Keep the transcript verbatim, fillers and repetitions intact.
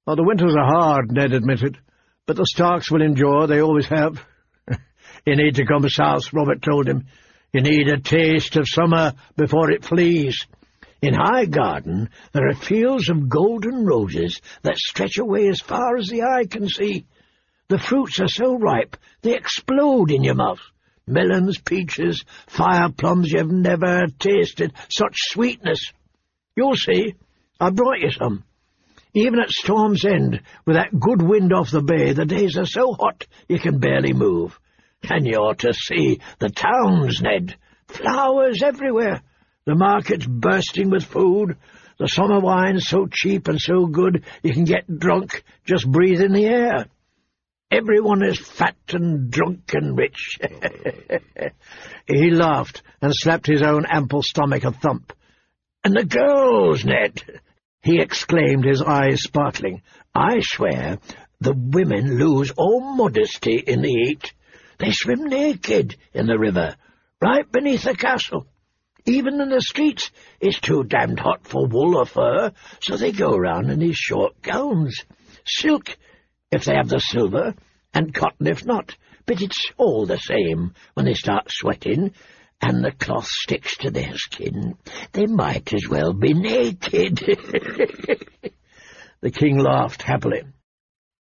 "Oh, the winters are hard," Ned admitted, "but the Starks will endure. They always have." "You need to come south," Robert told him. "You need a taste of summer before it flees. In Highgarden there are fields of golden roses that stretch away as far as the eye can see. The fruits are so ripe they explode in your mouth. Melons, peaches, fire plums, you've never tasted such sweetness. You'll see. I brought you some. Even at Storm's End, with that good wind off the bay, the days are so hot you can barely move. And you ought to see the towns, Ned. Flowers everywhere. The markets bursting with food. The summer wine so cheap and so good you can get drunk just breathing the air. Everyone is fat and drunk and rich." He laughed and slapped his own ample stomach a thump. "And the girls, Ned," he exclaimed, his eyes sparkling. "I swear the women lose all modesty in the heat. They swim naked in the river, right beneath the castle. Even in the streets it's too damned hot for wool or fur, so they go round in these short gowns. Silk, if they have the silver, and cotton if not, but it's all the same when they start sweating, and the cloth sticks to their skin. They might as well be naked." The king laughed happily.